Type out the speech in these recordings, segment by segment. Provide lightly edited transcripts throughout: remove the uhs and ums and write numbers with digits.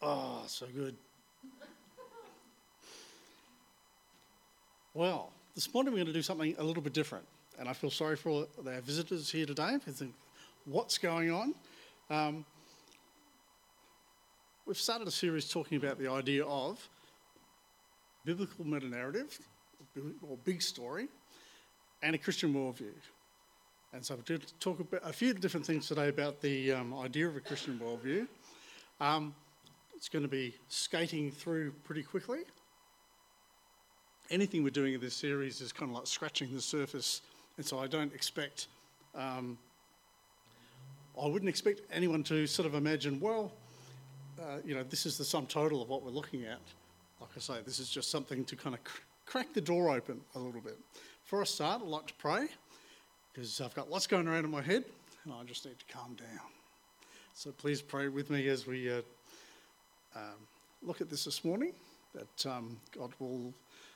Oh, so good. Well, this morning we're going to do something a little bit different, and I feel sorry for our visitors here today who think, what's going on? We've started a series talking about the idea of biblical meta-narrative, or big story, and a Christian worldview. And so we're going to talk about a few different things today about the idea of a Christian worldview. It's going to be skating through pretty quickly. Anything we're doing in this series is kind of like scratching the surface, and so I don't expect, I wouldn't expect anyone to sort of imagine, this is the sum total of what we're looking at. Like I say, this is just something to kind of crack the door open a little bit. Before I start, I'd like to pray, because I've got lots going around in my head, and I just need to calm down. So please pray with me as we look at this morning, that God will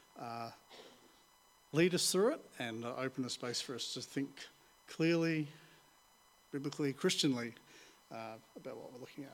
lead us through it and open a space for us to think clearly, biblically, Christianly about what we're looking at.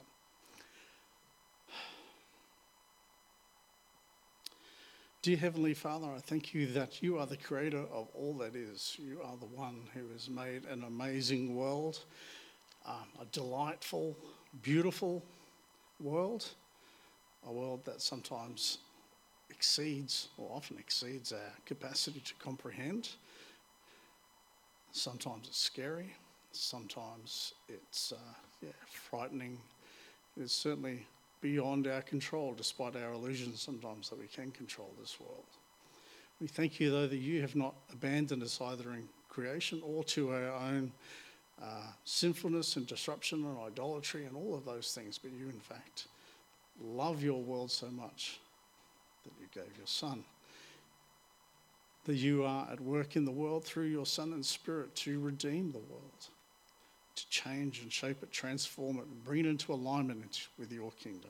Dear Heavenly Father, I thank you that you are the creator of all that is. You are the one who has made an amazing world, a delightful, beautiful world, a world that sometimes often exceeds our capacity to comprehend. Sometimes it's scary, sometimes it's frightening. It's certainly beyond our control, despite our illusions sometimes that we can control this world. We thank you, though, that you have not abandoned us either in creation or to our own sinfulness and disruption and idolatry and all of those things, but you, in fact, love your world so much that you gave your Son. That you are at work in the world through your Son and Spirit to redeem the world, to change and shape it, transform it, and bring it into alignment with your kingdom.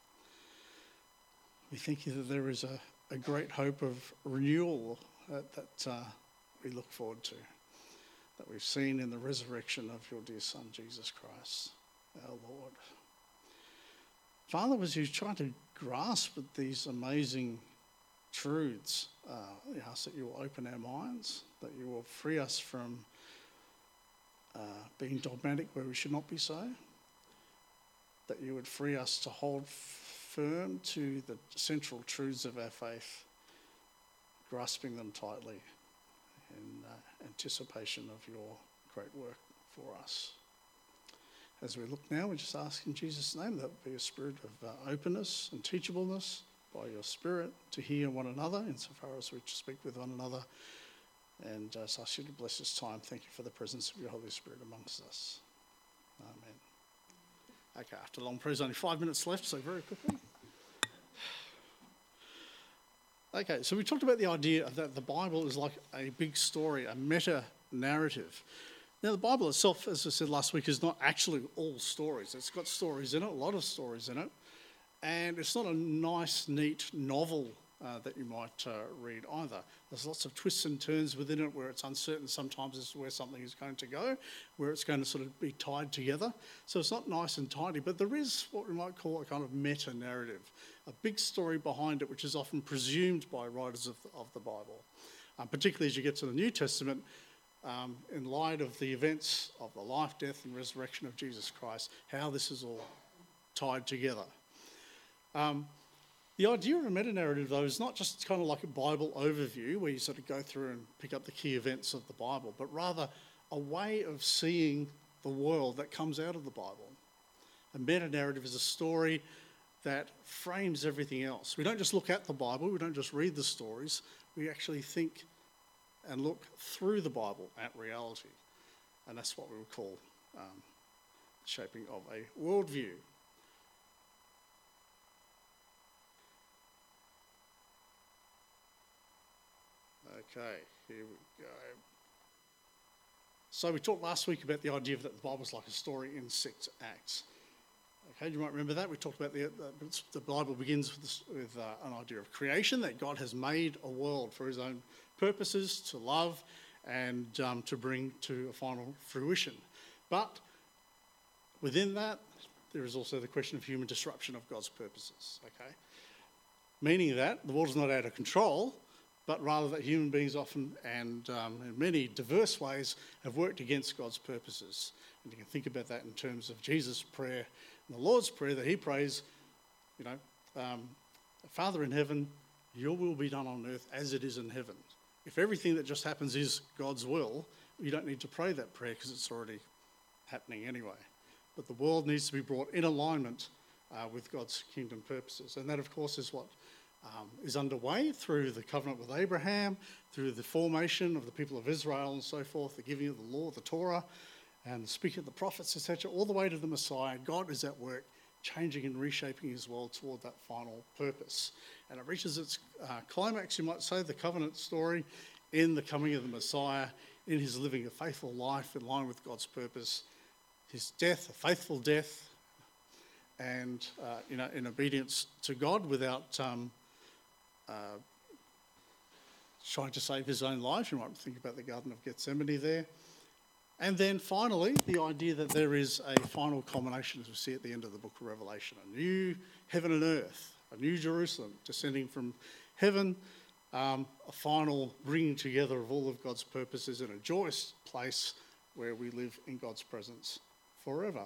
We thank you that there is a great hope of renewal that we look forward to, that we've seen in the resurrection of your dear Son, Jesus Christ, our Lord. Father, as you try to grasp at these amazing truths, we ask that you will open our minds, that you will free us from being dogmatic where we should not be so, that you would free us to hold firm to the central truths of our faith, grasping them tightly in anticipation of your great work for us. As we look now, we just ask in Jesus' name that there be a spirit of openness and teachableness by your Spirit to hear one another insofar as we speak with one another. And so I ask you to bless this time. Thank you for the presence of your Holy Spirit amongst us. Amen. Okay, after long prayers, only 5 minutes left, so very quickly. Okay, so we talked about the idea that the Bible is like a big story, a meta-narrative. Now, the Bible itself, as I said last week, is not actually all stories. It's got stories in it, a lot of stories in it, and it's not a nice, neat novel that you might read either. There's lots of twists and turns within it where it's uncertain sometimes as to where something is going to go, where it's going to sort of be tied together. So it's not nice and tidy, but there is what we might call a kind of meta-narrative, a big story behind it which is often presumed by writers of the Bible, particularly as you get to the New Testament, in light of the events of the life, death and resurrection of Jesus Christ, how this is all tied together. The idea of a meta-narrative, though, is not just kind of like a Bible overview where you sort of go through and pick up the key events of the Bible, but rather a way of seeing the world that comes out of the Bible. A meta-narrative is a story that frames everything else. We don't just look at the Bible, we don't just read the stories, we actually think and look through the Bible at reality. And that's what we would call shaping of a worldview. Okay, here we go. So we talked last week about the idea that the Bible is like a story in 6 acts. Okay, you might remember that. We talked about the Bible begins with an idea of creation, that God has made a world for his own purposes, to love and to bring to a final fruition. But within that, there is also the question of human disruption of God's purposes, okay? Meaning that the world is not out of control, but rather that human beings often and in many diverse ways have worked against God's purposes. And you can think about that in terms of Jesus' prayer and the Lord's Prayer that he prays, Father in heaven, your will be done on earth as it is in heaven. If everything that just happens is God's will, you don't need to pray that prayer because it's already happening anyway. But the world needs to be brought in alignment with God's kingdom purposes. And that, of course, is what is underway through the covenant with Abraham, through the formation of the people of Israel and so forth, the giving of the law, the Torah, and the speaking of the prophets, etc., all the way to the Messiah. God is at work changing and reshaping his world toward that final purpose. And it reaches its climax, you might say, the covenant story, in the coming of the Messiah, in his living a faithful life in line with God's purpose, his death, a faithful death, and in obedience to God without trying to save his own life. You might think about the Garden of Gethsemane there. And then finally, the idea that there is a final culmination, as we see at the end of the book of Revelation, a new heaven and earth, a new Jerusalem descending from heaven, a final bringing together of all of God's purposes in a joyous place where we live in God's presence forever.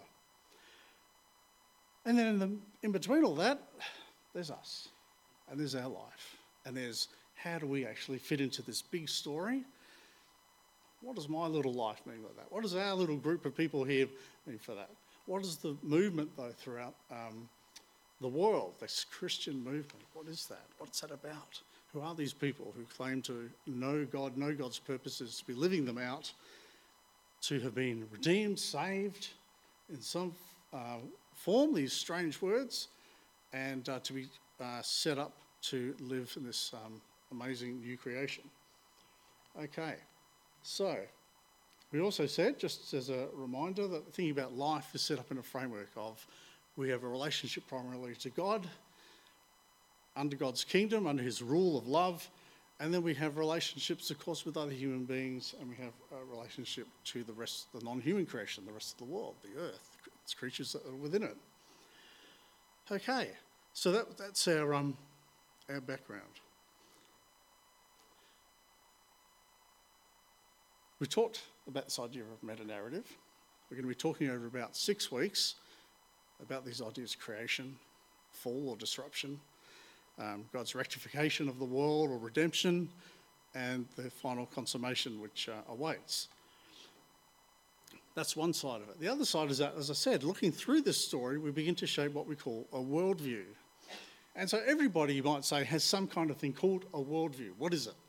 And then in between all that, there's us, and there's our life, and there's how do we actually fit into this big story. What does my little life mean by that? What does our little group of people here mean for that? What is the movement, though, throughout the world, this Christian movement? What is that? What's that about? Who are these people who claim to know God, know God's purposes, to be living them out, to have been redeemed, saved in some form, these strange words, and to be set up to live in this amazing new creation? Okay. So, we also said, just as a reminder, that thinking about life is set up in a framework of we have a relationship primarily to God, under God's kingdom, under his rule of love, and then we have relationships, of course, with other human beings, and we have a relationship to the rest of the non-human creation, the rest of the world, the earth, its creatures that are within it. Okay, so that's our background. We talked about this idea of meta-narrative. We're going to be talking over about 6 weeks about these ideas of creation, fall or disruption, God's rectification of the world or redemption, and the final consummation which awaits. That's one side of it. The other side is that, as I said, looking through this story, we begin to shape what we call a worldview. And so everybody, you might say, has some kind of thing called a worldview. What is it?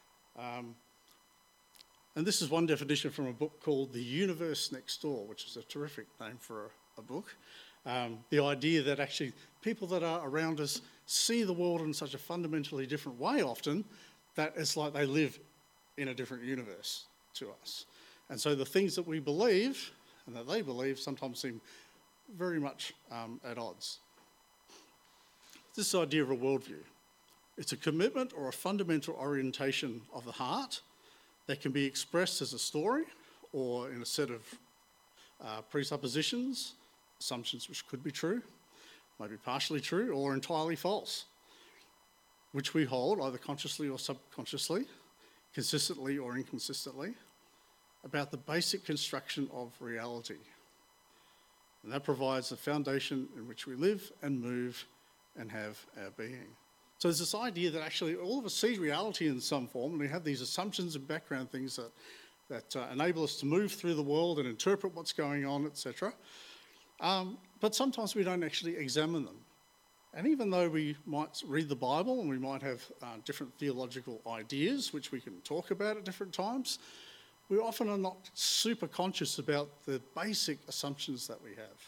And this is one definition from a book called The Universe Next Door, which is a terrific name for a book. The idea that actually people that are around us see the world in such a fundamentally different way often that it's like they live in a different universe to us. And so the things that we believe and that they believe sometimes seem very much at odds. This idea of a worldview. It's a commitment or a fundamental orientation of the heart that can be expressed as a story or in a set of presuppositions, assumptions which could be true, maybe partially true, or entirely false, which we hold either consciously or subconsciously, consistently or inconsistently, about the basic construction of reality. And that provides the foundation in which we live and move and have our being. So there's this idea that actually all of us see reality in some form, and we have these assumptions and background things that enable us to move through the world and interpret what's going on, etc. But sometimes we don't actually examine them. And even though we might read the Bible and we might have different theological ideas, which we can talk about at different times, we often are not super conscious about the basic assumptions that we have.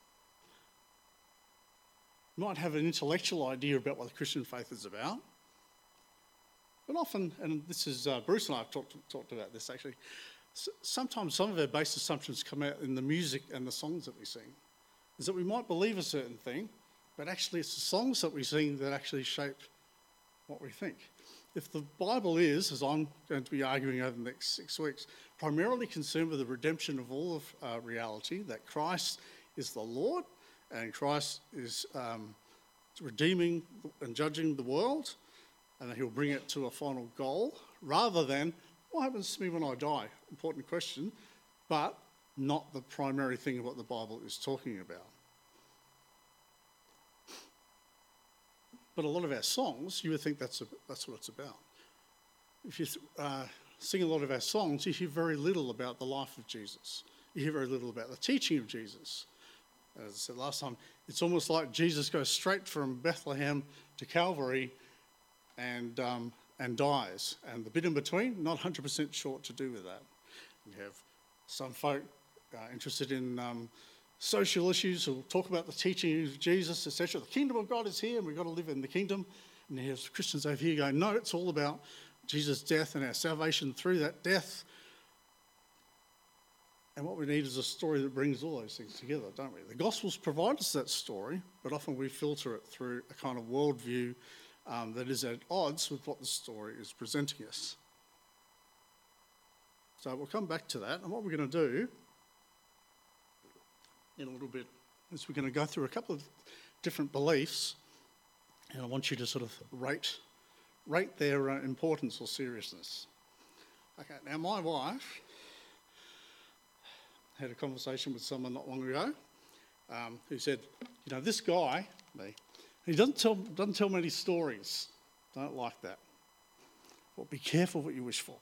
We might have an intellectual idea about what the Christian faith is about, but often, and this is Bruce and I have talked about this actually, sometimes some of our base assumptions come out in the music and the songs that we sing, is that we might believe a certain thing, but actually it's the songs that we sing that actually shape what we think. If the Bible is, as I'm going to be arguing over the next 6 weeks, primarily concerned with the redemption of all of reality, that Christ is the Lord, and Christ is redeeming and judging the world, and that he'll bring it to a final goal, rather than what happens to me when I die? Important question, but not the primary thing of what the Bible is talking about. But a lot of our songs, you would think that's what it's about. If you sing a lot of our songs, you hear very little about the life of Jesus. You hear very little about the teaching of Jesus. As I said last time, it's almost like Jesus goes straight from Bethlehem to Calvary and dies. And the bit in between, not 100% sure what to do with that. You have some folk interested in social issues who talk about the teaching of Jesus, etc. The kingdom of God is here and we've got to live in the kingdom. And you have Christians over here going, no, it's all about Jesus' death and our salvation through that death. And what we need is a story that brings all those things together, don't we? The Gospels provide us that story, but often we filter it through a kind of worldview that is at odds with what the story is presenting us. So we'll come back to that, and what we're going to do in a little bit is we're going to go through a couple of different beliefs, and I want you to sort of rate their importance or seriousness. Okay, now my wife had a conversation with someone not long ago who said, you know, this guy, me, he doesn't tell many stories. Don't like that. Well, be careful what you wish for.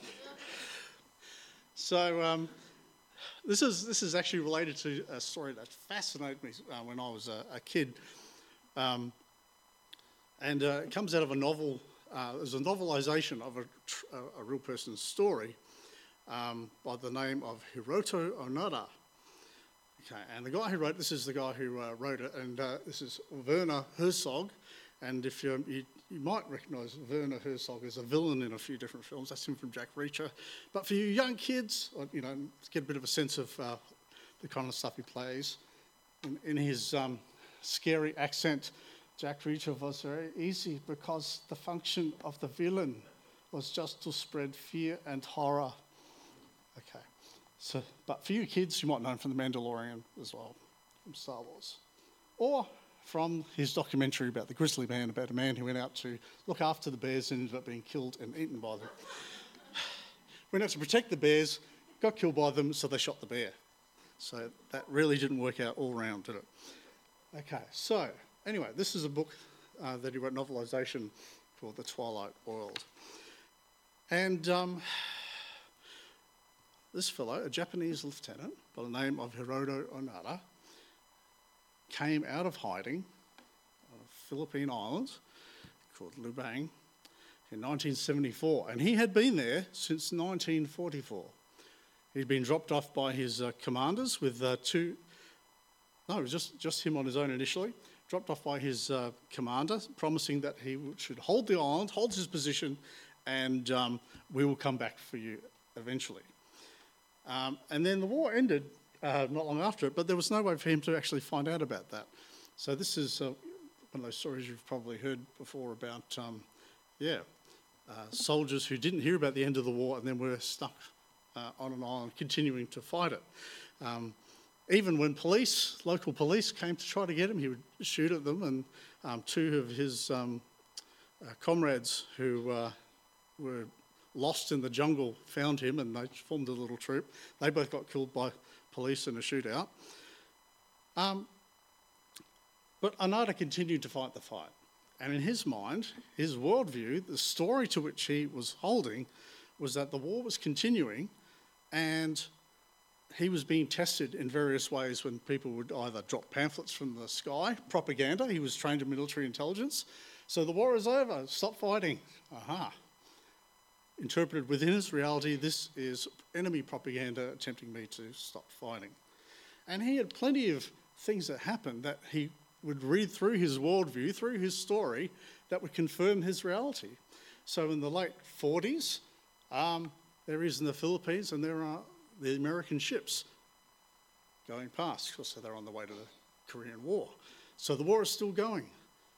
So this is actually related to a story that fascinated me when I was a kid, and it comes out of a novel. There's a novelisation of a real person's story by the name of Hiroto Onoda. Okay, and the guy who wrote this is the guy who wrote it, and this is Werner Herzog. And if you might recognise Werner Herzog as a villain in a few different films. That's him from Jack Reacher. But for you young kids, you know, to get a bit of a sense of the kind of stuff he plays, in his scary accent, Jack Reacher was very easy because the function of the villain was just to spread fear and horror. Okay, so, but for you kids, you might know him from The Mandalorian as well, from Star Wars. Or from his documentary about the Grizzly Man, about a man who went out to look after the bears and ended up being killed and eaten by them. Went out to protect the bears, got killed by them, so they shot the bear. So that really didn't work out all round, did it? Okay, so anyway, this is a book that he wrote, novelisation, called The Twilight World. And this fellow, a Japanese lieutenant by the name of Hiroto Onoda, came out of hiding on a Philippine island called Lubang in 1974. And he had been there since 1944. He'd been dropped off by his commanders with it was just him on his own initially, dropped off by his commander, promising that he should hold the island, hold his position, and we will come back for you eventually. And then the war ended not long after it, but there was no way for him to actually find out about that. So this is one of those stories you've probably heard before about, soldiers who didn't hear about the end of the war and then were stuck on an island continuing to fight it. Even when local police came to try to get him, he would shoot at them, and two of his comrades who were lost in the jungle found him, and they formed a little troop. They both got killed by police in a shootout. But Onoda continued to fight the fight. And in his mind, his worldview, the story to which he was holding, was that the war was continuing and he was being tested in various ways when people would either drop pamphlets from the sky, propaganda. He was trained in military intelligence. So the war is over, stop fighting. Aha. Interpreted within his reality, this is enemy propaganda attempting me to stop fighting. And he had plenty of things that happened that he would read through his worldview, through his story, that would confirm his reality. So in the late 40s, there is in the Philippines, and there are the American ships going past, because they're on the way to the Korean War. So the war is still going.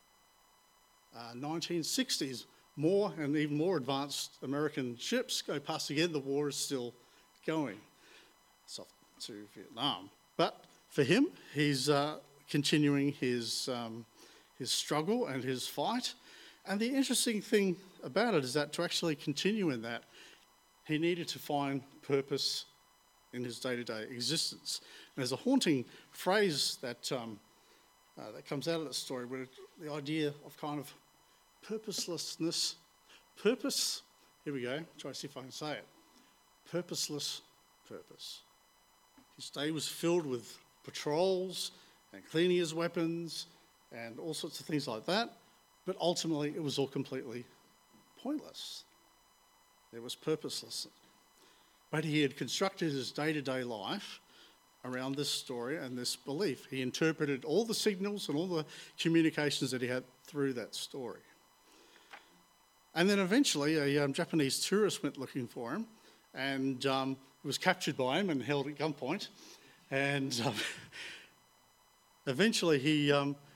1960s, more and even more advanced American ships go past again. The war is still going. It's off to Vietnam. But for him, he's continuing his struggle and his fight. And the interesting thing about it is that to actually continue in that, he needed to find purpose in his day-to-day existence. And there's a haunting phrase that comes out of that story, where the idea of kind of purposelessness, purpose, here we go, try to see if I can say it, purposeless purpose. His day was filled with patrols and cleaning his weapons and all sorts of things like that, but ultimately it was all completely pointless. It was purposeless. But he had constructed his day-to-day life around this story and this belief. He interpreted all the signals and all the communications that he had through that story. And then eventually a Japanese tourist went looking for him and was captured by him and held at gunpoint. And eventually he,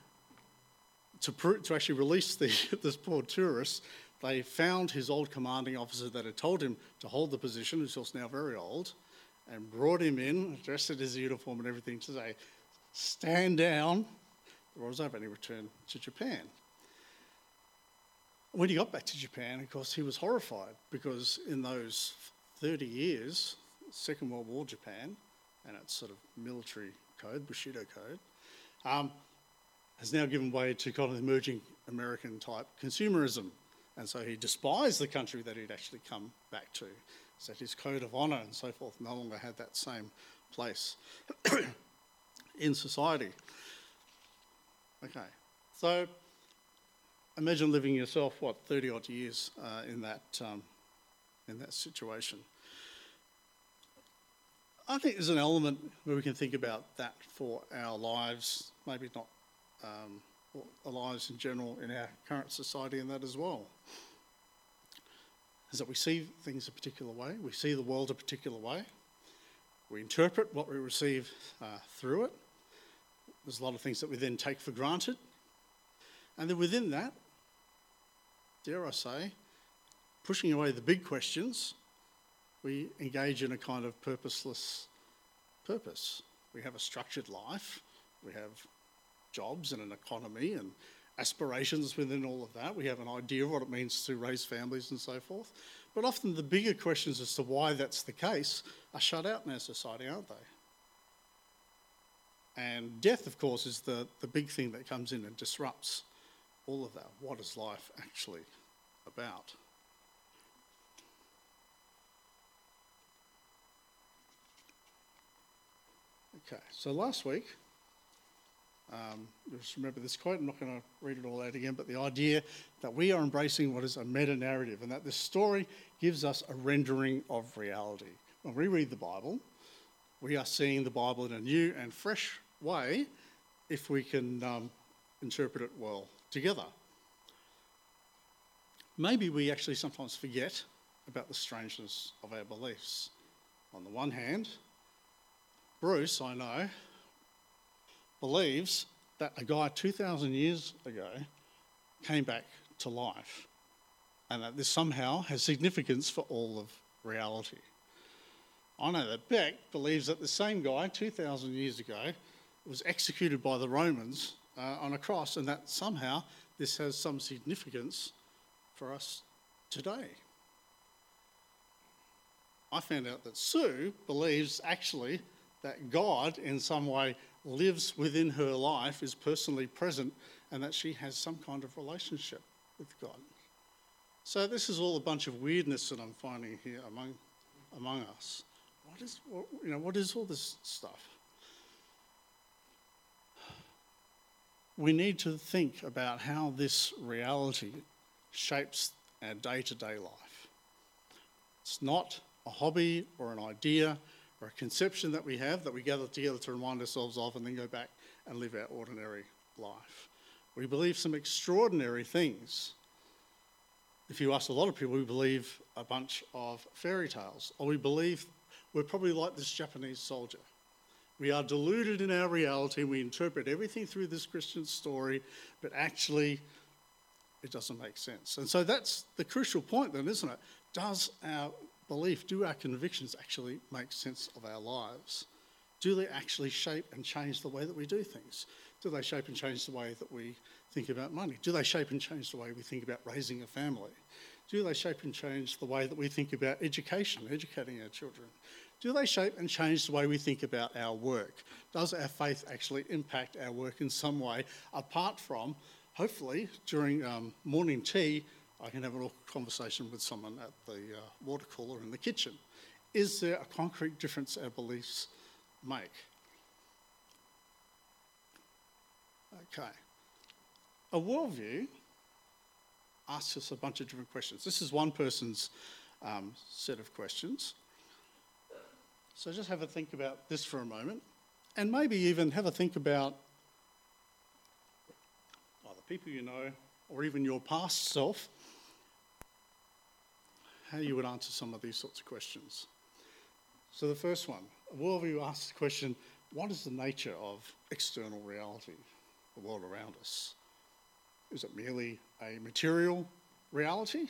to actually release this poor tourist, they found his old commanding officer that had told him to hold the position, who's also now very old, and brought him in, dressed in his uniform and everything, to say, stand down. The war was over and he returned to Japan. When he got back to Japan, of course, he was horrified because in those 30 years, Second World War Japan, and its sort of military code, Bushido code, has now given way to kind of emerging American type consumerism. And so he despised the country that he'd actually come back to. So his code of honour and so forth no longer had that same place in society. Okay, so imagine living yourself, 30 odd years in that situation. I think there's an element where we can think about that for our lives, maybe not our lives in general in our current society, and that as well. Is that we see things a particular way, we see the world a particular way, we interpret what we receive through it. There's a lot of things that we then take for granted. And then within that, dare I say, pushing away the big questions, we engage in a kind of purposeless purpose. We have a structured life, we have jobs and an economy and aspirations within all of that. We have an idea of what it means to raise families and so forth. But often the bigger questions as to why that's the case are shut out in our society, aren't they? And death, of course, is the big thing that comes in and disrupts all of that. What is life actually about? Okay, so last week, just remember this quote, I'm not going to read it all out again, but the idea that we are embracing what is a meta-narrative and that this story gives us a rendering of reality. When we read the Bible, we are seeing the Bible in a new and fresh way if we can interpret it well together. Maybe we actually sometimes forget about the strangeness of our beliefs. On the one hand, Bruce, I know, believes that a guy 2,000 years ago came back to life and that this somehow has significance for all of reality. I know that Beck believes that the same guy 2,000 years ago was executed by the Romans on a cross and that somehow this has some significance for us today. I found out that Sue believes actually that God in some way lives within her life, is personally present, and that she has some kind of relationship with God. So this is all a bunch of weirdness that I'm finding here among us. What is all this stuff? We need to think about how this reality shapes our day-to-day life. It's not a hobby or an idea or a conception that we have that we gather together to remind ourselves of and then go back and live our ordinary life. We believe some extraordinary things. If you ask a lot of people, we believe a bunch of fairy tales, or we believe we're probably like this Japanese soldier. We are deluded in our reality, we interpret everything through this Christian story, but actually it doesn't make sense. And so that's the crucial point then, isn't it? Does our belief, do our convictions actually make sense of our lives? Do they actually shape and change the way that we do things? Do they shape and change the way that we think about money? Do they shape and change the way we think about raising a family? Do they shape and change the way that we think about education, educating our children? Do they shape and change the way we think about our work? Does our faith actually impact our work in some way, apart from, hopefully, during morning tea, I can have a little conversation with someone at the water cooler in the kitchen. Is there a concrete difference our beliefs make? Okay. A worldview asks us a bunch of different questions. This is one person's set of questions. So just have a think about this for a moment, and maybe even have a think about either people you know or even your past self, how you would answer some of these sorts of questions. So the first one, a worldview asks the question, what is the nature of external reality, the world around us? Is it merely a material reality?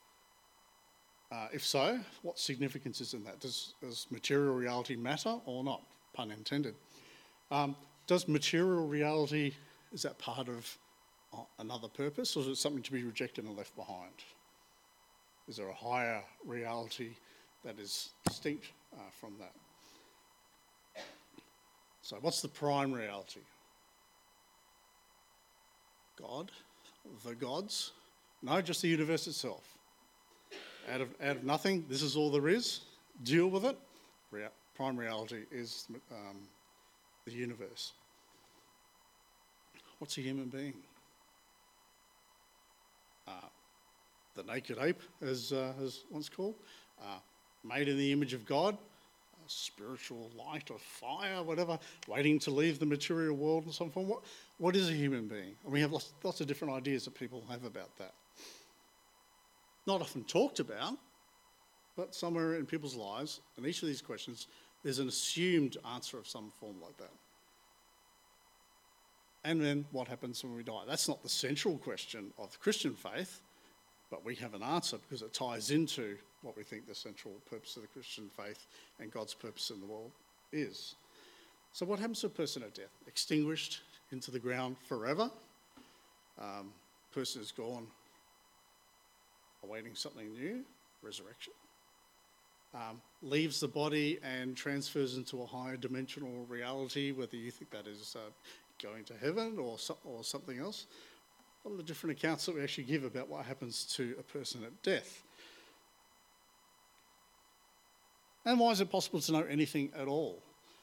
If so, what significance is in that? Does material reality matter or not? Pun intended. Does material reality, is that part of another purpose, or is it something to be rejected and left behind? Is there a higher reality that is distinct from that? So what's the prime reality? God? The gods? No, just the universe itself. Out of nothing, this is all there is. Deal with it. Prime reality is the universe. What's a human being? The naked ape, as once called, made in the image of God, a spiritual light or fire, whatever, waiting to leave the material world in some form. What is a human being? And we have lots of different ideas that people have about that. Not often talked about, but somewhere in people's lives, in each of these questions, there's an assumed answer of some form like that. And then what happens when we die? That's not the central question of the Christian faith, but we have an answer because it ties into what we think the central purpose of the Christian faith and God's purpose in the world is. So what happens to a person at death? Extinguished into the ground forever. Person is gone, awaiting something new, resurrection. Leaves the body and transfers into a higher dimensional reality, whether you think that is going to heaven or something else. What are the different accounts that we actually give about what happens to a person at death? And why is it possible to know anything at all?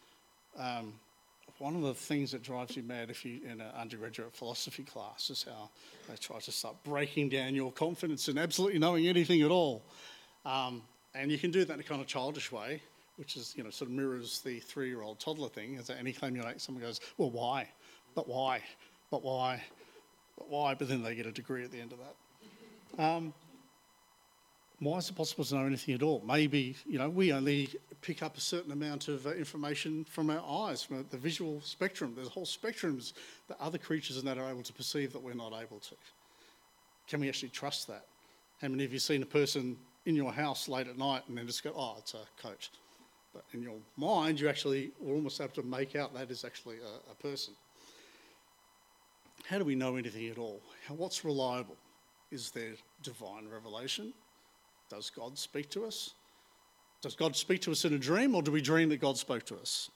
One of the things that drives you mad if you're in an undergraduate philosophy class is how they try to start breaking down your confidence in absolutely knowing anything at all. And you can do that in a kind of childish way, which is, sort of mirrors the 3-year-old toddler thing. Is that any claim you make, someone goes, well, why? But why? But why? But why? But then they get a degree at the end of that. Why is it possible to know anything at all? Maybe, we only pick up a certain amount of information from our eyes, from the visual spectrum. There's whole spectrums that other creatures in that are able to perceive that we're not able to. Can we actually trust that? How many of you seen a person in your house late at night and then just go, oh, it's a coat? But in your mind, you actually are almost able to make out that is actually a person. How do we know anything at all? What's reliable? Is there divine revelation? Does God speak to us? Does God speak to us in a dream, or do we dream that God spoke to us?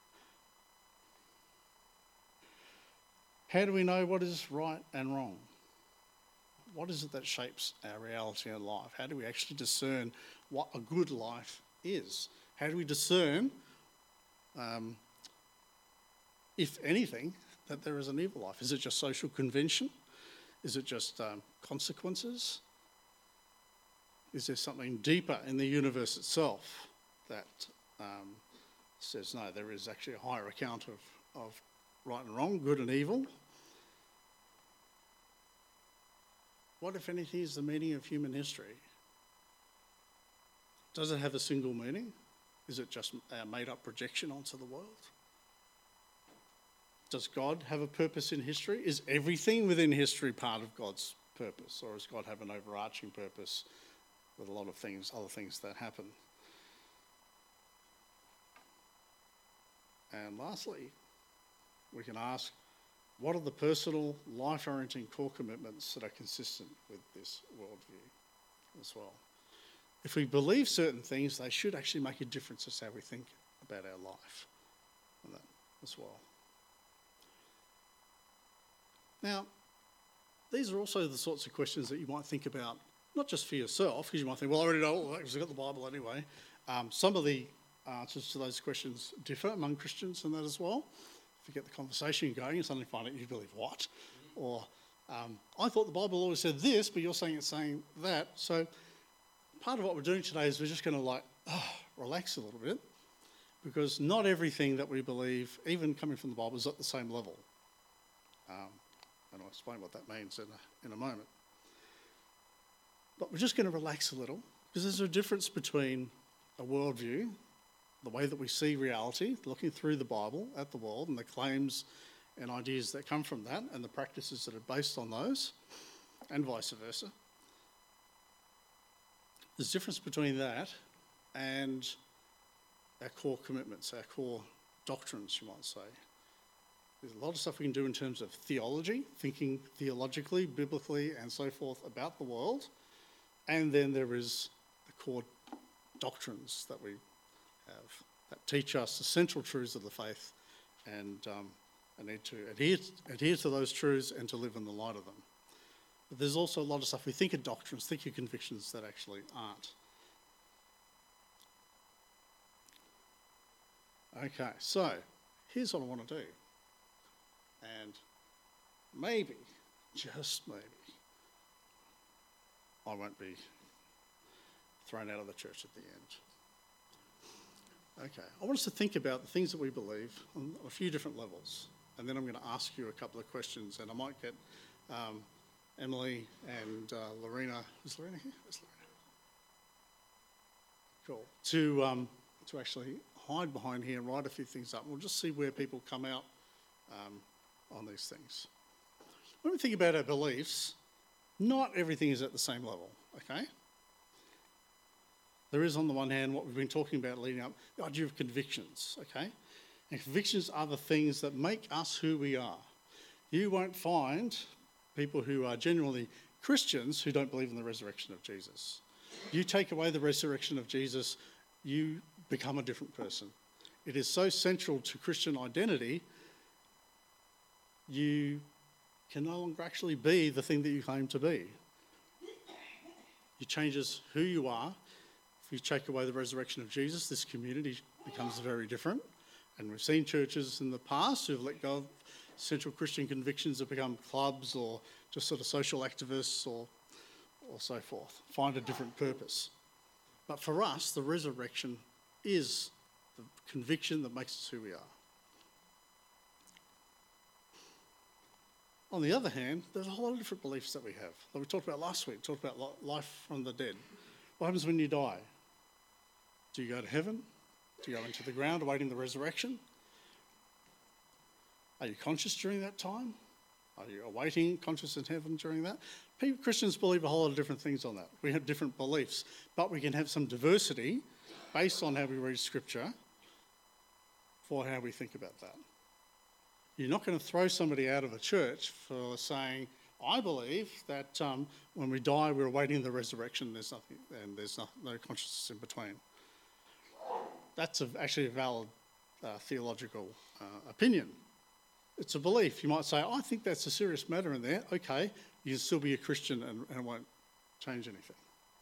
How do we know what is right and wrong? What is it that shapes our reality and life? How do we actually discern what a good life is? How do we discern, if anything, that there is an evil life? Is it just social convention? Is it just consequences? Is there something deeper in the universe itself that says, no, there is actually a higher account of right and wrong, good and evil? What, if anything, is the meaning of human history? Does it have a single meaning? Is it just a made-up projection onto the world? Does God have a purpose in history? Is everything within history part of God's purpose, or does God have an overarching purpose with a lot of things, other things that happen? And lastly, we can ask, what are the personal, life-orienting core commitments that are consistent with this worldview as well? If we believe certain things, they should actually make a difference as to how we think about our life and that as well. Now, these are also the sorts of questions that you might think about, not just for yourself, because you might think, well, I already know all that because I've got the Bible anyway. Some of the answers to those questions differ among Christians and that as well. If you get the conversation going, you suddenly find out you believe what? Or, I thought the Bible always said this, but you're saying it's saying that. So part of what we're doing today is we're just going to relax a little bit, because not everything that we believe, even coming from the Bible, is at the same level. And I'll explain what that means in a moment. But we're just going to relax a little, because there's a difference between a worldview, the way that we see reality, looking through the Bible at the world and the claims and ideas that come from that and the practices that are based on those, and vice versa. There's a difference between that and our core commitments, our core doctrines, you might say. There's a lot of stuff we can do in terms of theology, thinking theologically, biblically, and so forth about the world. And then there is the core doctrines that we have that teach us the central truths of the faith, and need to adhere to those truths and to live in the light of them. But there's also a lot of stuff we think are doctrines, think are convictions that actually aren't. Okay, so here's what I want to do. And maybe, just maybe, I won't be thrown out of the church at the end. Okay, I want us to think about the things that we believe on a few different levels. And then I'm going to ask you a couple of questions, and I might get Emily and Lorena. Is Lorena here? Where's Lorena? Cool. To actually hide behind here and write a few things up. We'll just see where people come out on these things. When we think about our beliefs, not everything is at the same level, okay? There is, on the one hand, what we've been talking about leading up, the idea of convictions, okay? And convictions are the things that make us who we are. You won't find people who are genuinely Christians who don't believe in the resurrection of Jesus. You take away the resurrection of Jesus, you become a different person. It is so central to Christian identity, you can no longer actually be the thing that you claim to be. It changes who you are. If you take away the resurrection of Jesus, this community becomes very different. And we've seen churches in the past who've let go of central Christian convictions have become clubs or just sort of social activists or so forth, find a different purpose. But for us, the resurrection is the conviction that makes us who we are. On the other hand, there's a whole lot of different beliefs that we have. Like we talked about last week, talked about life from the dead. What happens when you die? Do you go to heaven? Do you go into the ground awaiting the resurrection? Are you conscious during that time? Are you awaiting conscious in heaven during that? Christians believe a whole lot of different things on that. We have different beliefs, but we can have some diversity based on how we read Scripture for how we think about that. You're not going to throw somebody out of a church for saying, I believe that when we die, we're awaiting the resurrection, there's nothing, and there's no consciousness in between. That's actually a valid theological opinion. It's a belief. You might say, I think that's a serious matter in there. Okay, you can still be a Christian and it won't change anything.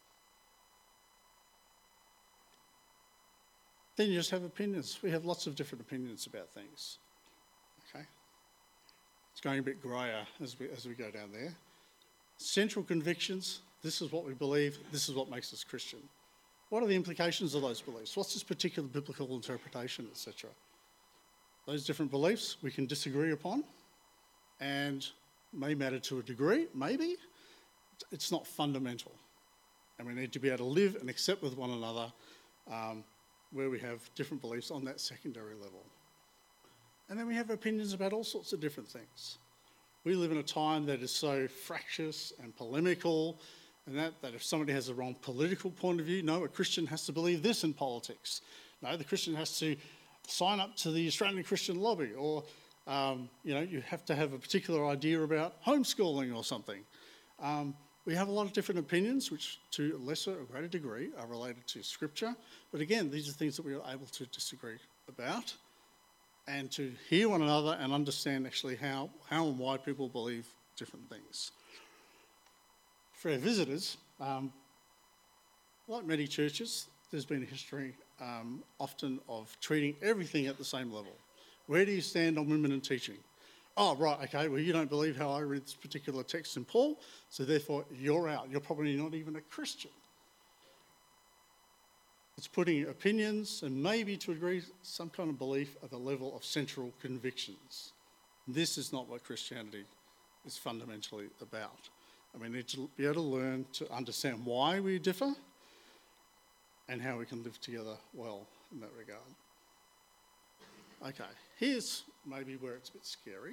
Then you just have opinions. We have lots of different opinions about things. Okay? It's going a bit grayer as we go down there. Central convictions, this is what we believe, this is what makes us Christian. What are the implications of those beliefs? What's this particular biblical interpretation, etc.? Those different beliefs we can disagree upon and may matter to a degree, maybe. It's not fundamental. And we need to be able to live and accept with one another where we have different beliefs on that secondary level. And then we have opinions about all sorts of different things. We live in a time that is so fractious and polemical, and that if somebody has a wrong political point of view, no, a Christian has to believe this in politics. No, the Christian has to sign up to the Australian Christian Lobby, or you have to have a particular idea about homeschooling or something. We have a lot of different opinions, which to a lesser or greater degree are related to Scripture. But again, these are things that we are able to disagree about, and to hear one another and understand actually how and why people believe different things. For our visitors, like many churches, there's been a history often of treating everything at the same level. Where do you stand on women and teaching? Oh, right, okay, well, you don't believe how I read this particular text in Paul, so therefore you're out. You're probably not even a Christian. It's putting opinions and maybe to a degree some kind of belief at the level of central convictions. This is not what Christianity is fundamentally about. And we need to be able to learn to understand why we differ and how we can live together well in that regard. Okay, here's maybe where it's a bit scary.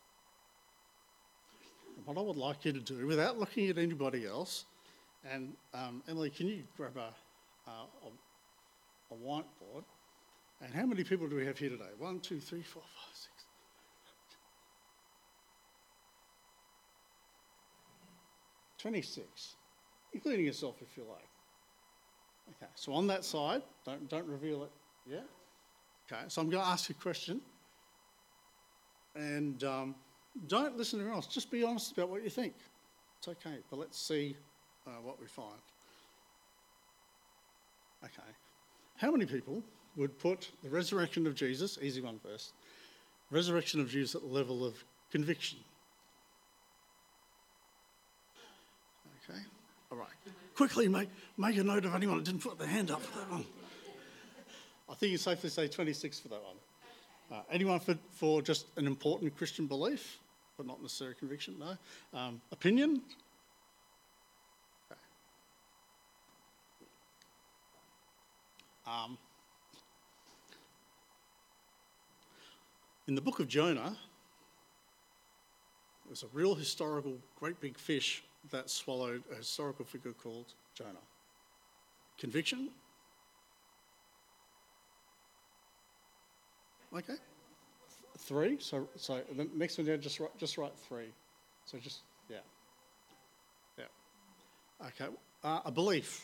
What I would like you to do, without looking at anybody else, and Emily, can you grab a whiteboard? And how many people do we have here today? 1, 2, 3, 4, 5, 6. 26, including yourself if you like. Okay, so on that side, don't reveal it yet. Okay, so I'm going to ask you a question, and don't listen to anyone else. Just be honest about what you think. It's okay, but let's see what we find. Okay, how many people would put the resurrection of Jesus, easy one first, resurrection of Jesus at the level of conviction? Okay, all right. Quickly make a note of anyone that didn't put their hand up for that one. I think it's safe to say 26 for that one. Anyone for just an important Christian belief, but not necessarily conviction? No. Opinion? Okay. In the book of Jonah, there's a real historical, great big fish that swallowed a historical figure called Jonah. Conviction? Okay. 3. So the next one down, just write 3. So yeah. Okay. A belief.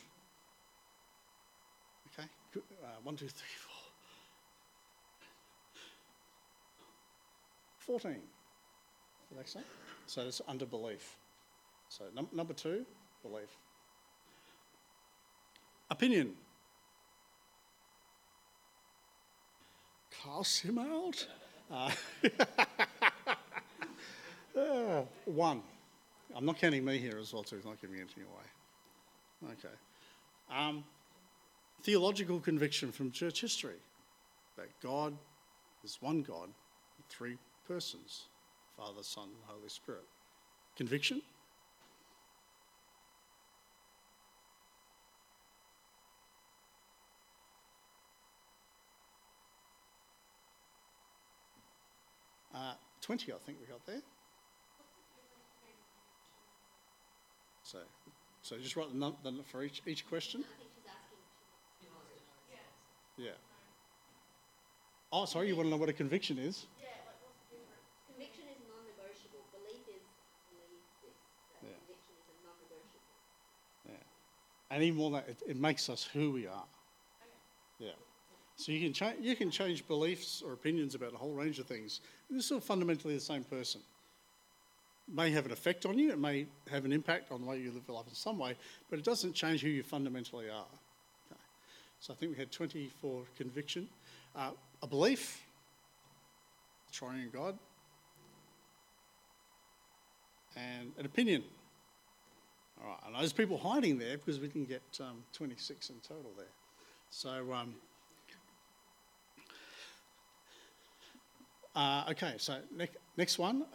Okay. 1, 2, 3, 4. 14. The next one. So it's under belief. So number 2, belief. Opinion. Cast him out. 1. I'm not counting me here as well, too. He's not giving anything away. Okay. Theological conviction from church history that God is one God, 3 persons, Father, Son, and Holy Spirit. Conviction? Uh, 20, I think we got there. So just write the number for each question. I think she's asking. Yeah. Oh, sorry, you want to know what a conviction is? Yeah, like what's the difference? Conviction is non-negotiable. Belief is believe this. Yeah. Conviction is a non-negotiable. Yeah. And even more than that, it makes us who we are. Okay. Yeah. So you can change beliefs or opinions about a whole range of things. You're still fundamentally the same person. It may have an effect on you, it may have an impact on the way you live your life in some way, but it doesn't change who you fundamentally are. Okay. So I think we had 20 for conviction. A belief, triune God, and an opinion. All right, and there's people hiding there because we can get 26 in total there. So, okay, so next one.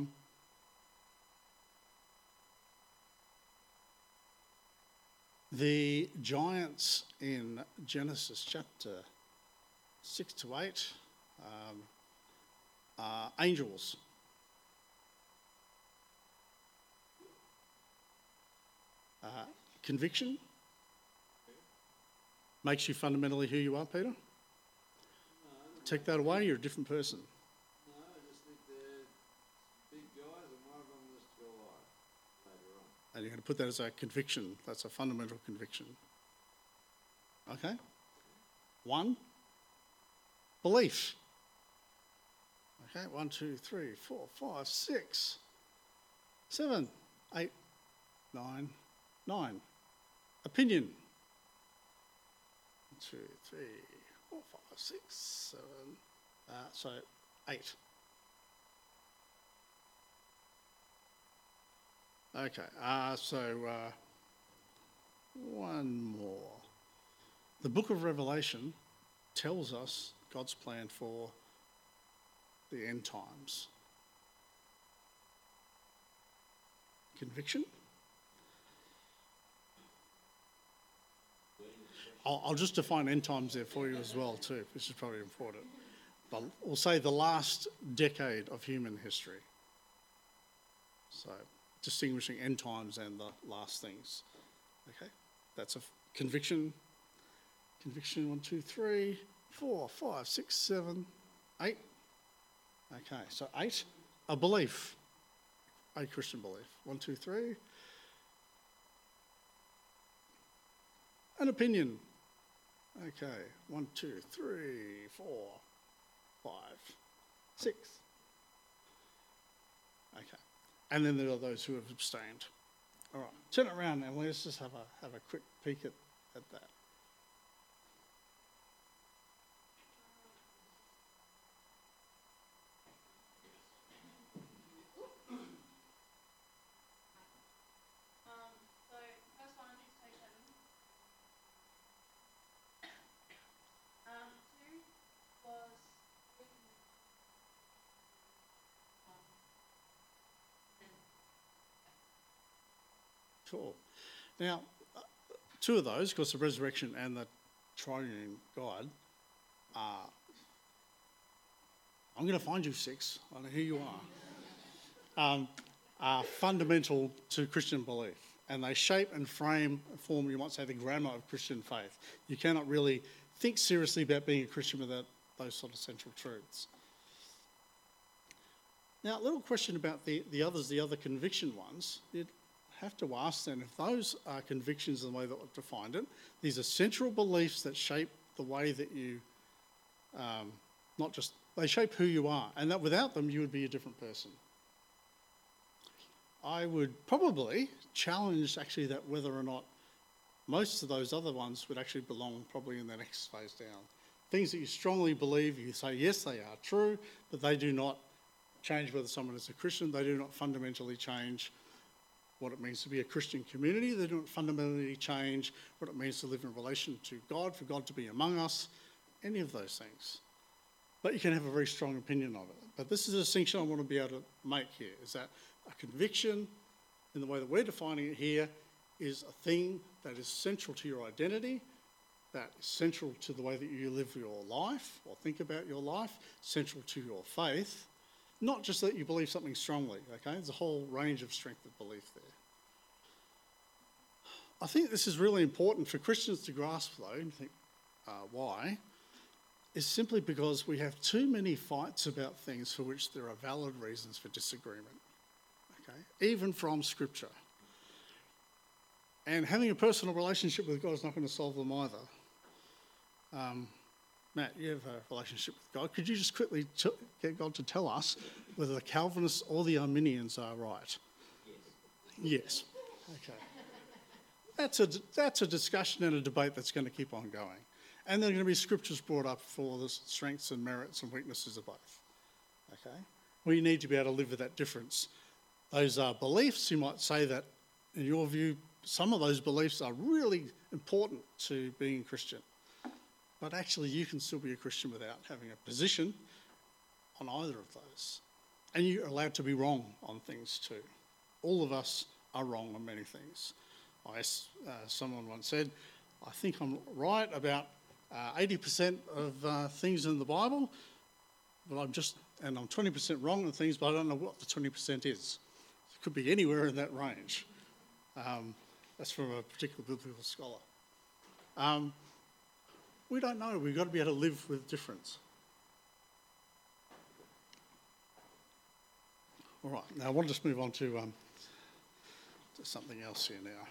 The giants in Genesis chapter 6 to 8 are angels. Conviction makes you fundamentally who you are, Peter? take that away, you're a different person. No, I just think they're big guys and one of them was Goliath later on. And you're going to put that as a conviction. That's a fundamental conviction. Okay? 1, belief. Okay, 1, 2, 3, 4, 5, 6, 7, 8, 9, 9. Opinion. 1, 2, 3, 4, 5, 6, 7, 8. Okay, one more. The book of Revelation tells us God's plan for the end times. Conviction? I'll just define end times there for you as well too, which is probably important. But we'll say the last decade of human history. So distinguishing end times and the last things. Okay, that's a conviction. Conviction 1, 2, 3, 4, 5, 6, 7, 8. Okay, so 8, a belief, a Christian belief. 1, 2, 3. An opinion. Okay, 1, 2, 3, 4, 5, 6. Okay, and then there are those who have abstained. All right, turn it around and let's just have a quick peek at that. So first one is page 7. 2 was Sure. Now, 2 of those, of course, the resurrection and the triune God, I'm going to find you 6, I know who you are fundamental to Christian belief. And they shape and form, you might say, the grammar of Christian faith. You cannot really think seriously about being a Christian without those sort of central truths. Now, a little question about the other conviction ones. You'd have to ask then if those are convictions in the way that I've defined it. These are central beliefs that shape the way that you, they shape who you are. And that without them, you would be a different person. I would probably challenge actually that whether or not most of those other ones would actually belong probably in the next phase down. Things that you strongly believe, you say, yes, they are true, but they do not change whether someone is a Christian. They do not fundamentally change what it means to be a Christian community. They do not fundamentally change what it means to live in relation to God, for God to be among us, any of those things. But you can have a very strong opinion of it. But this is a distinction I want to be able to make here, is that a conviction, in the way that we're defining it here, is a thing that is central to your identity, that is central to the way that you live your life or think about your life, central to your faith. Not just that you believe something strongly, okay? There's a whole range of strength of belief there. I think this is really important for Christians to grasp, though, and think why, is simply because we have too many fights about things for which there are valid reasons for disagreement, okay? Even from Scripture. And having a personal relationship with God is not going to solve them either. Matt, you have a relationship with God. Could you just quickly get God to tell us whether the Calvinists or the Arminians are right? Yes. Okay. That's a discussion and a debate that's going to keep on going. And there are going to be scriptures brought up for the strengths and merits and weaknesses of both. Okay? We need to be able to live with that difference. Those are beliefs. You might say that, in your view, some of those beliefs are really important to being a Christian. But actually, you can still be a Christian without having a position on either of those. And you're allowed to be wrong on things too. All of us are wrong on many things. Someone once said, I think I'm right about 80% of things in the Bible, but I'm 20% wrong on things, but I don't know what the 20% is. It could be anywhere in that range. That's from a particular biblical scholar. We don't know. We've got to be able to live with difference. All right, now I want to just move on to something else here now.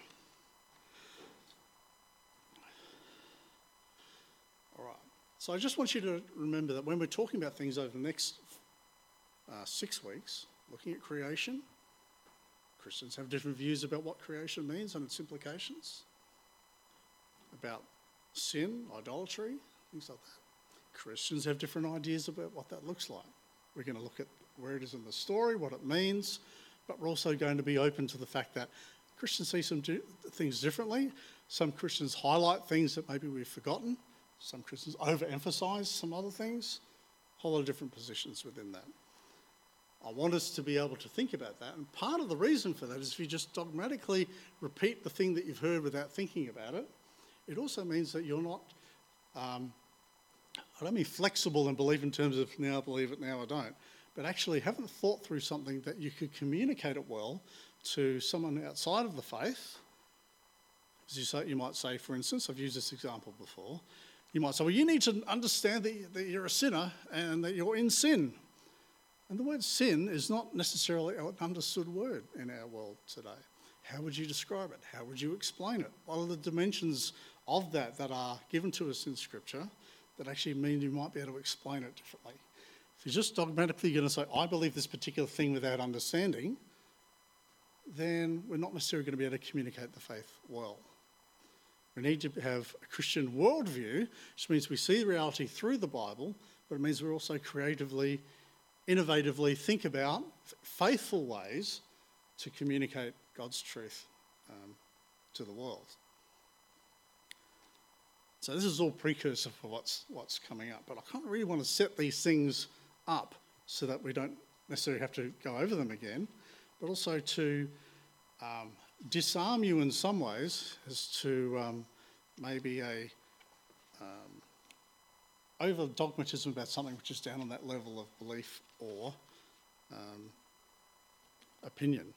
All right, so I just want you to remember that when we're talking about things over the next 6 weeks, looking at creation, Christians have different views about what creation means and its implications, about sin, idolatry, things like that. Christians have different ideas about what that looks like. We're going to look at where it is in the story, what it means, but we're also going to be open to the fact that Christians see some things differently. Some Christians highlight things that maybe we've forgotten. Some Christians overemphasize some other things. A whole lot of different positions within that. I want us to be able to think about that, and part of the reason for that is if you just dogmatically repeat the thing that you've heard without thinking about it, it also means that you're not, I don't mean flexible and believe in terms of now I believe it, now I don't, but actually haven't thought through something that you could communicate it well to someone outside of the faith. As you might say, for instance, I've used this example before, you might say, well, you need to understand that you're a sinner and that you're in sin. And the word sin is not necessarily an understood word in our world today. How would you describe it? How would you explain it? What are the dimensions of that are given to us in Scripture that actually mean you might be able to explain it differently? If you're just dogmatically going to say, I believe this particular thing without understanding, then we're not necessarily going to be able to communicate the faith well. We need to have a Christian worldview, which means we see reality through the Bible, but it means we're also creatively, innovatively think about faithful ways to communicate God's truth to the world. So this is all precursor for what's coming up, but I kind of really want to set these things up so that we don't necessarily have to go over them again, but also to disarm you in some ways as to maybe a over dogmatism about something which is down on that level of belief or opinion.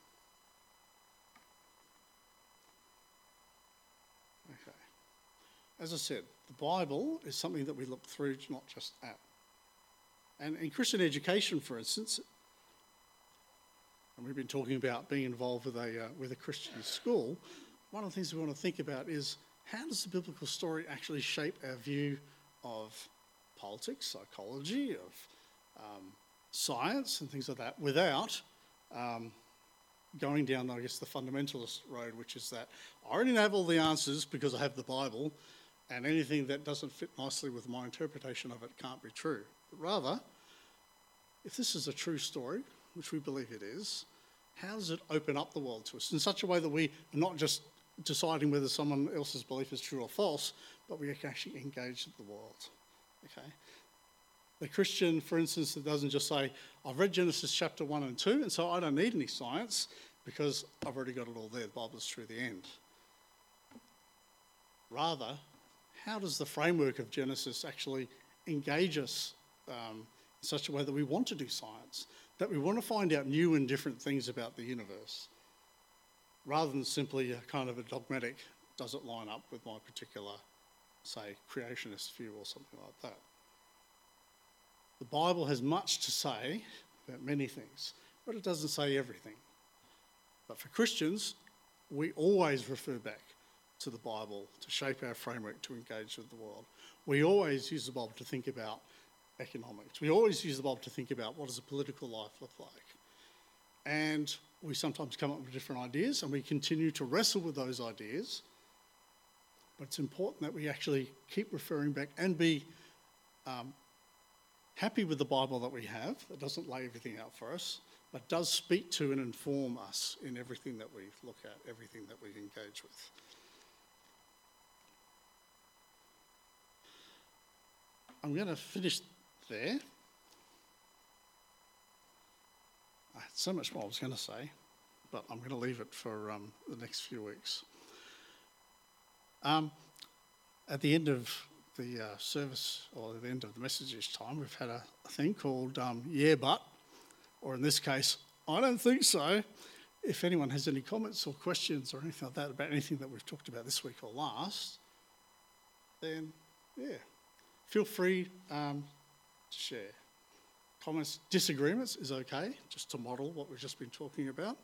Okay. As I said, the Bible is something that we look through, not just at. And in Christian education, for instance, and we've been talking about being involved with a Christian school, one of the things we want to think about is how does the biblical story actually shape our view of politics, psychology, of science and things like that without going down, I guess, the fundamentalist road, which is that I already have all the answers because I have the Bible, and anything that doesn't fit nicely with my interpretation of it can't be true. But rather, if this is a true story, which we believe it is, how does it open up the world to us in such a way that we are not just deciding whether someone else's belief is true or false, but we can actually engage the world? Okay. The Christian, for instance, that doesn't just say, I've read Genesis chapter 1 and 2, and so I don't need any science because I've already got it all there. The Bible's through the end. Rather, how does the framework of Genesis actually engage us in such a way that we want to do science, that we want to find out new and different things about the universe, rather than simply a kind of a dogmatic, does it line up with my particular, say, creationist view or something like that. The Bible has much to say about many things, but it doesn't say everything. But for Christians, we always refer back to the Bible to shape our framework to engage with the world. We always use the Bible to think about economics. We always use the Bible to think about what does a political life look like. And we sometimes come up with different ideas and we continue to wrestle with those ideas. But it's important that we actually keep referring back and be happy with the Bible that we have, that doesn't lay everything out for us, but does speak to and inform us in everything that we look at, everything that we engage with. I'm going to finish there. I had so much more I was going to say, but I'm going to leave it for the next few weeks. At the end of the service, or at the end of the message each time, we've had a thing called Yeah But, or in this case, I don't think so. If anyone has any comments or questions or anything like that about anything that we've talked about this week or last, then yeah, feel free to share. comments, disagreements is okay, just to model what we've just been talking about.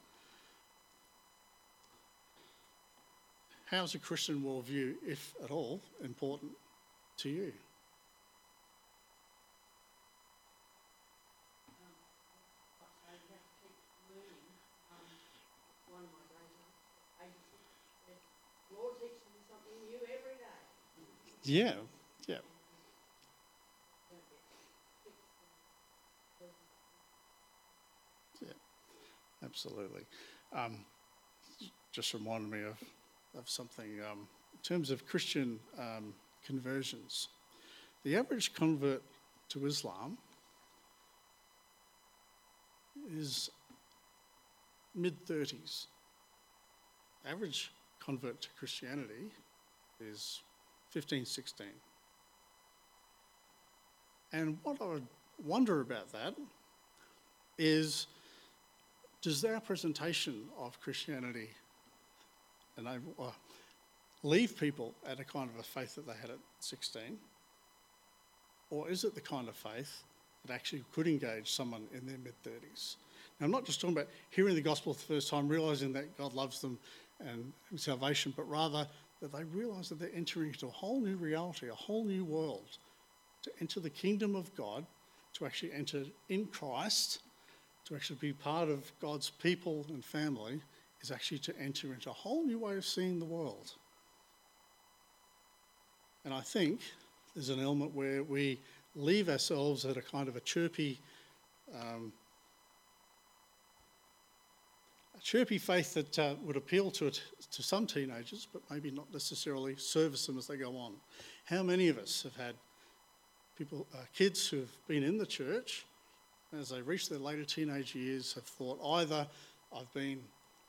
How's a Christian worldview, if at all, important to you? I have to keep learning. One of my days, 86, the Lord teaches me something new every day. Yeah, yeah. Yeah, absolutely. Just reminded me of something in terms of Christian conversions. The average convert to Islam is mid-30s. Average convert to Christianity is 15, 16. And what I would wonder about that is, does our presentation of Christianity leave people at a kind of a faith that they had at 16? Or is it the kind of faith that actually could engage someone in their mid-30s? Now, I'm not just talking about hearing the gospel for the first time, realising that God loves them and salvation, but rather that they realise that they're entering into a whole new reality, a whole new world. To enter the kingdom of God, to actually enter in Christ, to actually be part of God's people and family, is actually to enter into a whole new way of seeing the world. And I think there's an element where we leave ourselves at a kind of a chirpy faith that would appeal to some teenagers, but maybe not necessarily service them as they go on. How many of us have had kids who have been in the church, as they reach their later teenage years, have thought either I've been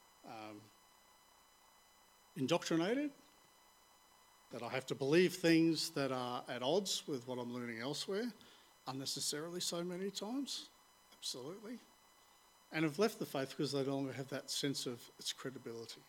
indoctrinated, that I have to believe things that are at odds with what I'm learning elsewhere, unnecessarily so many times, absolutely, and have left the faith because they no longer have that sense of its credibility.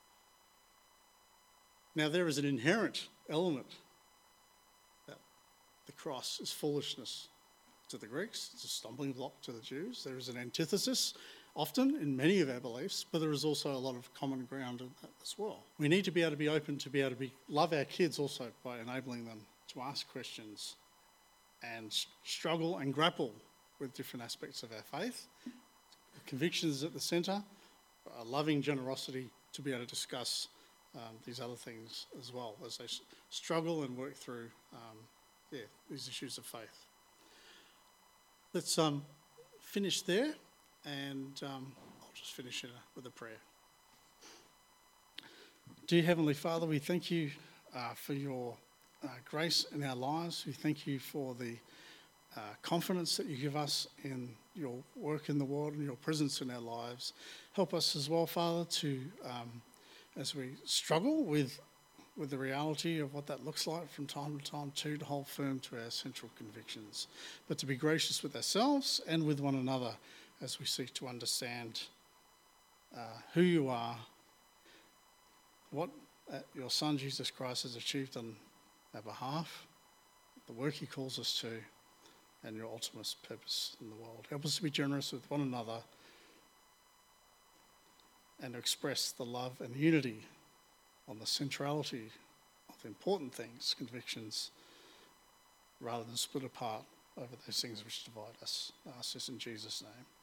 Now, there is an inherent element that the cross is foolishness to the Greeks, it's a stumbling block to the Jews. There is an antithesis often in many of our beliefs, but there is also a lot of common ground in that as well. We need to be able to be open, to be able to love our kids also by enabling them to ask questions and struggle and grapple with different aspects of our faith. Convictions at the centre, a loving generosity to be able to discuss these other things as well as they struggle and work through these issues of faith. Let's finish there, and I'll just finish with a prayer. Dear Heavenly Father, we thank you for your grace in our lives. We thank you for the confidence that you give us in your work in the world and your presence in our lives. Help us as well, Father, to, as we struggle with the reality of what that looks like from time to time, to hold firm to our central convictions, but to be gracious with ourselves and with one another as we seek to understand who you are, what your Son Jesus Christ has achieved on our behalf, the work he calls us to, and your ultimate purpose in the world. Help us to be generous with one another and to express the love and unity on the centrality of important things, convictions, rather than split apart over those things which divide us. I ask this in Jesus' name.